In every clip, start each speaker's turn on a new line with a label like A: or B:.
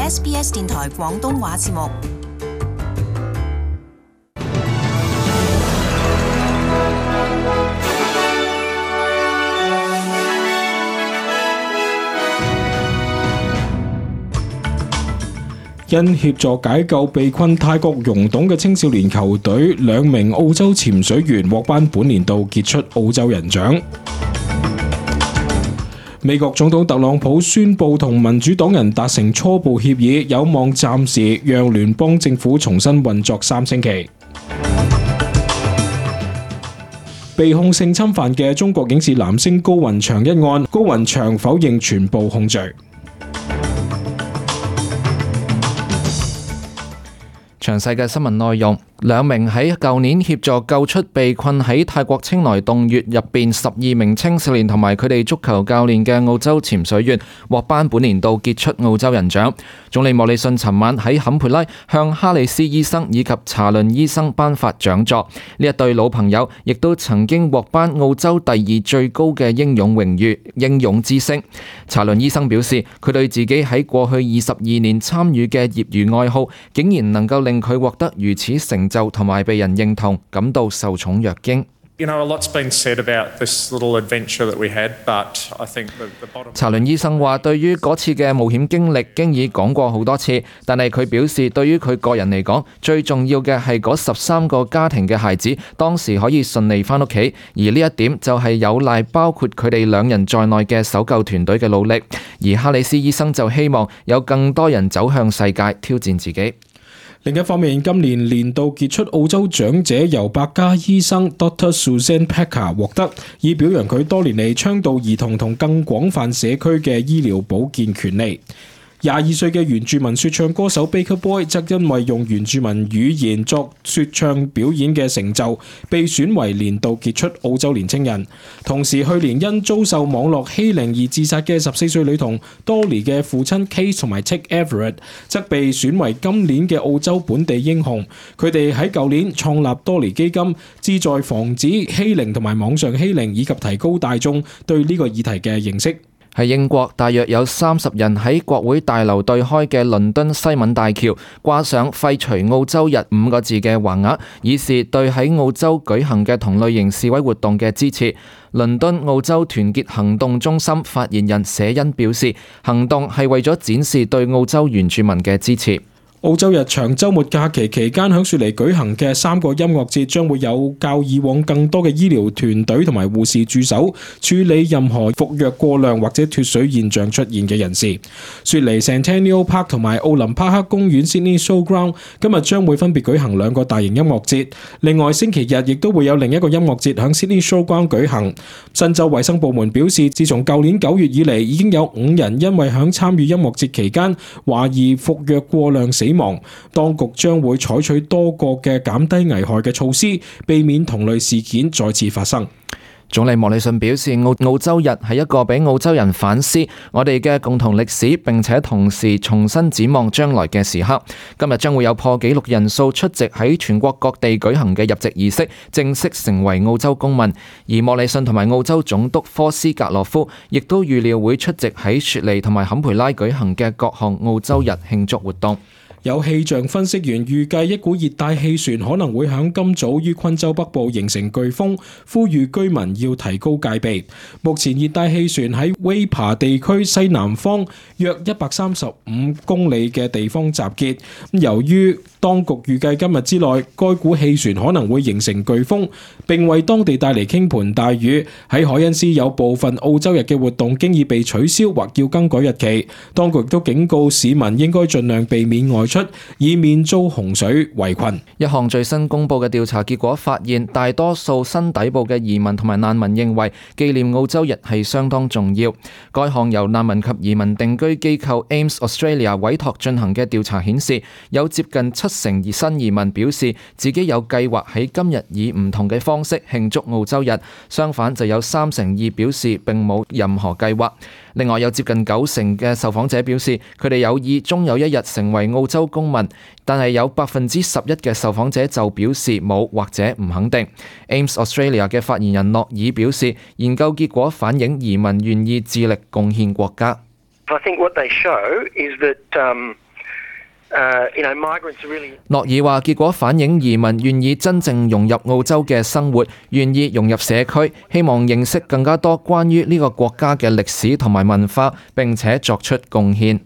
A: SBS 電台廣東話節目。
B: 因協助解救被困泰國溶洞嘅青少年球隊，2名澳洲潛水員獲頒本年度傑出澳洲人獎。美國總統特朗普宣布同民主黨人達成初步協議，有望暫時讓聯邦政府重新運作3星期。被控性侵犯嘅中國影視男星高雲翔一案，高雲翔否認全部控罪。
C: 詳細嘅新聞內容，2名喺舊年協助救出被困喺泰國清萊洞穴入邊12名青少年同埋佢哋足球教練嘅澳洲潛水員獲頒本年度傑出澳洲人獎。總理莫里遜尋晚喺坎培拉向哈里斯醫生以及查倫醫生頒發獎座。呢一對老朋友亦都曾經獲頒澳洲第2最高嘅英勇榮譽英勇之星。查倫醫生表示，佢對自己喺過去22年參與嘅業餘愛好，竟然能夠令佢獲得如此成就同埋被人認同，感到受寵若驚。查倫醫生話，對於嗰次嘅冒險經歷，經已講過好多次，但係佢表示，對於佢個人嚟講，最重要嘅係嗰13個家庭嘅孩子當時可以順利返屋企，而呢一點就係有賴包括佢哋2人在內嘅搜救團隊嘅努力。而哈里斯醫生就希望有更多人走向世界，挑戰自己。
B: 另一方面，今年年度傑出澳洲獎者由百家醫生 Dr. Susan Packer 獲得，以表揚佢多年嚟倡導兒童同更廣泛社區嘅醫療保健權利。22歲嘅原住民說唱歌手 Baker Boy 則因為用原住民語言作說唱表演嘅成就，被選為年度傑出澳洲年青人。同時，去年因遭受網絡欺凌而自殺嘅14歲女童 Dolly 嘅父親 Case 同埋 Tick Everett 則被選為今年嘅澳洲本地英雄。佢哋喺舊年創立 Dolly 基金，旨在防止欺凌同埋網上欺凌，以及提高大眾對呢個議題嘅認識。
C: 喺英國，大約有30人喺國會大樓對開嘅倫敦西敏大橋掛上廢除澳洲日5個字嘅橫額，以示對喺澳洲舉行嘅同類型示威活動嘅支持。倫敦澳洲團結行動中心發言人謝恩表示，行動係為咗展示對澳洲原住民嘅支持。
B: 澳洲日長週末假期期間喺雪梨舉行嘅3個音樂節將會有較以往更多嘅醫療團隊同埋護士駐守，處理任何服藥過量或者脫水現象出現嘅人士。雪梨 Centennial Park 同埋奧林匹克公園 Sydney Showground 今日將會分別舉行2個大型音樂節，另外星期日亦都會有另一個音樂節喺 Sydney Showground 舉行。新州衛生部門表示，自從舊年9月以嚟，已經有5人因為喺參與音樂節期間懷疑服藥過量死亡，當局將會採取多個嘅減低危害嘅措施，避免同類事件再次發生。
C: 總理莫里遜表示，澳洲日係一個俾澳洲人反思我哋嘅共同歷史，並且同時重新展望將來嘅時刻。今日將會有破紀錄人數出席喺全國各地舉行嘅入籍儀式，正式成為澳洲公民。而莫里遜同埋澳洲總督科斯格洛夫亦都預料會出席喺雪梨同埋坎培拉舉行嘅各項澳洲日慶祝活動。
B: 有氣象分析員預計一股熱帶氣旋可能會響今早於昆州北部形成颶風，呼籲居民要提高戒備。目前熱帶氣旋喺威爬地區西南方約135公里嘅地方集結。由於當局預計今日之內該股氣旋可能會形成颶風，並為當地帶嚟傾盆大雨。喺凱恩斯有部分澳洲日嘅活動經已被取消或要更改日期。當局亦都警告市民應該盡量避免外出，以免遭洪水圍困。
C: 一項最新公布嘅調查結果發現，大多數新抵埗嘅移民同埋難民認為紀念澳洲日係相當重要。該項由難民及移民定居機構 AIMS Australia 委託進行嘅調查顯示，有接近70%新移民表示自己有計劃喺今日以唔同嘅方式慶祝澳洲日，相反就有32%表示並冇任何計劃。另外有接近90%嘅受訪者表示佢哋有意終有一日成為澳洲公民，但係有11%嘅受訪者就表示冇或者唔肯定。AIMS Australia 嘅發言人諾爾表示，研究結果反映移民願意致力貢獻國家。
D: I think what they show is that
C: 諾爾話：結果反映移民願意真正融入澳洲嘅生活，願意融入社區，希望認識更加多關於呢個國家嘅歷史同埋文化，並且作出貢獻。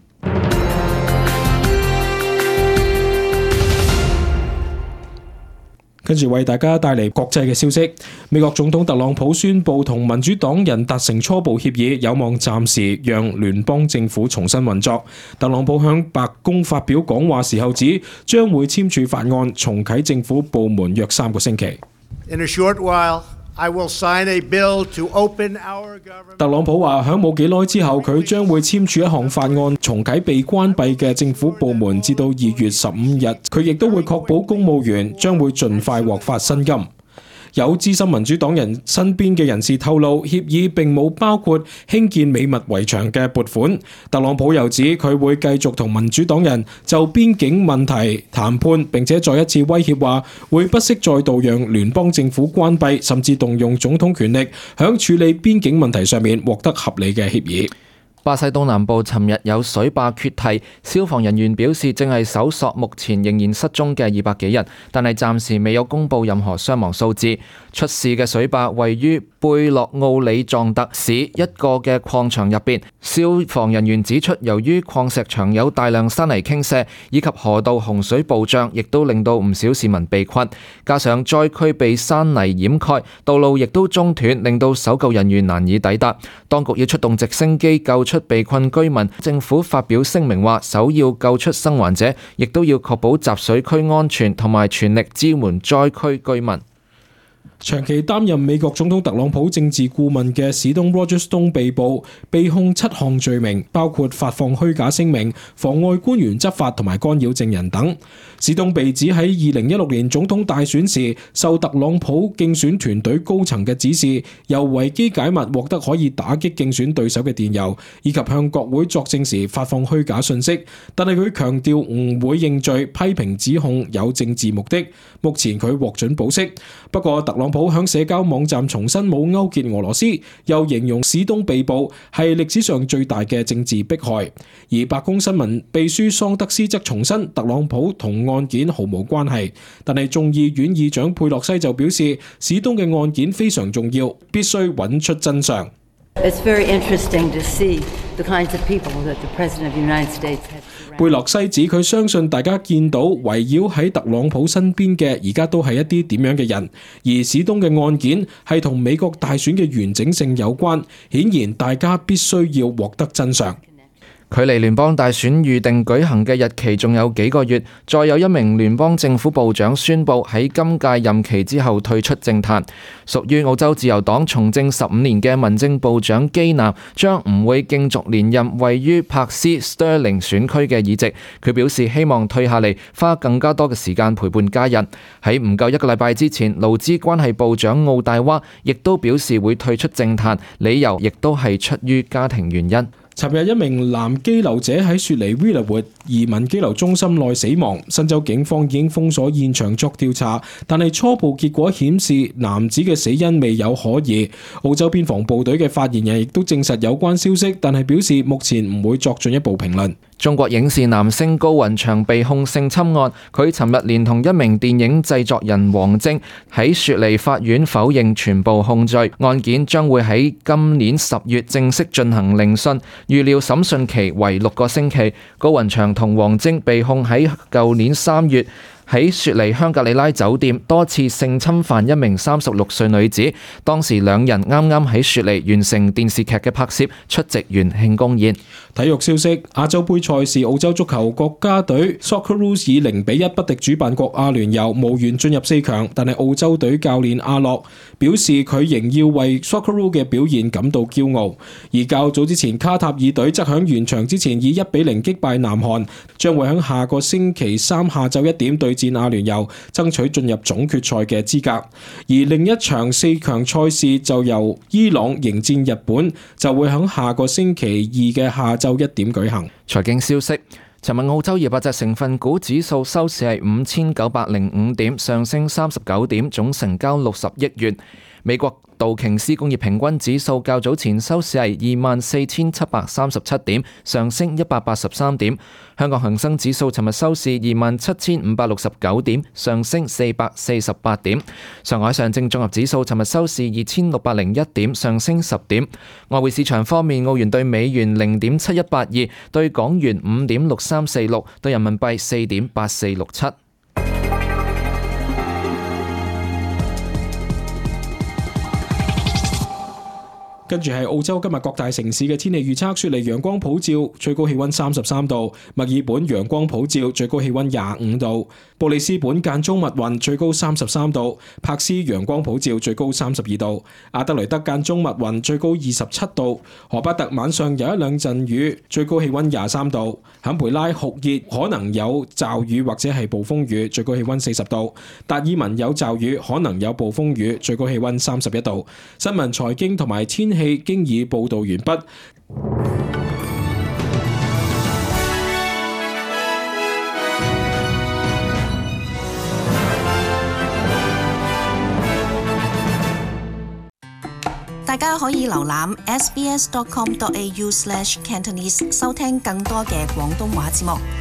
B: 跟住為大家帶嚟國際嘅消息，美國總統特朗普宣布同民主黨人達成初步協議，有望暫時讓聯邦政府重新運作。特朗普向白宮發表講話時候指，將會簽署法案，重啟政府部門約3個星期。
D: In a short while, I will sign a bill to open our government.
B: 特朗普話，響冇幾耐之後，佢將會簽署一項法案，重啟被關閉嘅政府部門，至到2月15日。佢亦都會確保公務員將會盡快獲發薪金。有資深民主黨人身邊嘅人士透露，協議並冇包括興建美墨圍牆嘅撥款。特朗普又指佢會繼續同民主黨人就邊境問題談判，並且再一次威脅話會不惜再度讓聯邦政府關閉，甚至動用總統權力響處理邊境問題上面獲得合理嘅協議。
C: 巴西東南部尋日有水壩決堤，消防人員表示正係搜索目前仍然失蹤嘅200幾人，但係暫時未有公布任何傷亡數字。出事嘅水壩位於貝洛奧里壯特市一個嘅礦場入邊。消防人員指出，由於礦石場有大量山泥傾瀉，以及河道洪水暴漲，亦都令到唔少市民被困。加上災區被山泥掩蓋，道路亦都中斷，令到搜救人員難以抵達。當局要出動直升機救出被困居民。政府發表聲明話，首要救出生還者，亦都要確保集水區安全，同埋全力支援災區居民。
B: 長期擔任美國總統特朗普政治顧問嘅史東 Roger Stone 被捕，被控7項罪名，包括發放虛假聲明、妨礙官員執法同埋干擾證人等。史東被指喺2016年總統大選時，受特朗普競選團隊高層嘅指示，由維基解密獲得可以打擊競選對手嘅電郵，以及向國會作證時發放虛假信息。但係佢強調唔會認罪，批評指控有政治目的。目前佢獲准保釋。不過特朗普響社交網站重申冇勾結俄羅斯，又形容史東被捕係歷史上最大嘅政治迫害。而白宮新聞秘書桑德斯則重申特朗普同案件毫無關係，但係眾議院議長佩洛西就表示，史東嘅案件非常重要，必須揾出真相。
E: It's very interesting to see the kinds of people that the President of the United States has.
B: 貝洛西指佢相信大家見到圍繞喺特朗普身邊嘅而家都係一啲點樣嘅人，而史東嘅案件係同美國大選嘅完整性有關，顯然大家必須要獲得真相。
C: 距離聯邦大選預定舉行嘅日期仲有幾個月，再有一名聯邦政府部長宣布喺今屆任期之後退出政壇。屬於澳洲自由黨從政15年嘅民政部長基南將唔會競逐連任位於柏斯 Stirling 選區嘅議席。佢表示希望退下嚟，花更加多嘅時間陪伴家人。喺唔夠1個禮拜之前，勞資關係部長奧大娃亦都表示會退出政壇，理由亦都係出於家庭原因。
B: 尋日一名男羈留者喺雪梨 Villawood 移民羈留中心內死亡，新州警方已經封鎖現場作調查，但係初步結果顯示男子嘅死因未有可疑。澳洲邊防部隊嘅發言人亦都證實有關消息，但係表示目前唔會作進一步評論。
C: 中國影視男星高雲翔被控性侵案，佢尋日連同一名電影製作人王晶喺雪梨法院否認全部控罪，案件將會喺今年10月正式進行聆訊，預料審訊期為6個星期。高雲翔同王晶被控喺舊年3月喺雪梨香格里拉酒店多次性侵犯一名36歲女子，當時2人啱啱喺雪梨完成電視劇嘅拍攝，出席元慶公宴。
B: 體育消息：亞洲盃賽事，澳洲足球國家隊 Socceroos 以0-1不敵主辦國阿聯酋，無緣進入4強。但係澳洲隊教練阿洛表示，佢仍要為 Socceroos 嘅表現感到驕傲。而較早之前，卡塔爾隊則響完場之前以1-0擊敗南韓，將會響下個星期3下晝1點對戰阿聯酋，爭取進入總決賽嘅資格。而另一場4強賽事就由伊朗迎戰日本，就會響下個星期2嘅下晝1點舉行。
C: 財經消息：尋日澳洲200隻成分股指數收市係5905點，上升39點，總成交60億元。 美國道瓊斯工業平均指數較早前收市係24,737點，上升183點。香港恒生指數尋日收市27,569點，上升448點。上海上證綜合指數尋日收市2,601點，上升10點。外匯市場方面，澳元對美元0.7182，對港元5.6346，對人民幣4.8467。
B: 跟住係澳洲今日各大城市嘅天氣預測：雪梨陽光普照，最高氣溫33度；墨爾本陽光普照，最高氣溫25度；布里斯本間中密雲，最高33度；柏斯陽光普照，最高32度；阿德雷德間中密雲，最高27度；荷巴特晚上有一兩陣雨，最高氣溫23度；坎培拉酷熱，可能有驟雨或者係暴風雨，最高氣溫40度；達爾文有驟雨，可能有暴風雨，最高氣溫31度。新聞、財經同埋天氣經已報道完畢。
A: 大家可以瀏覽 sbs.com.au/cantonese 收聽更多嘅廣東話節目。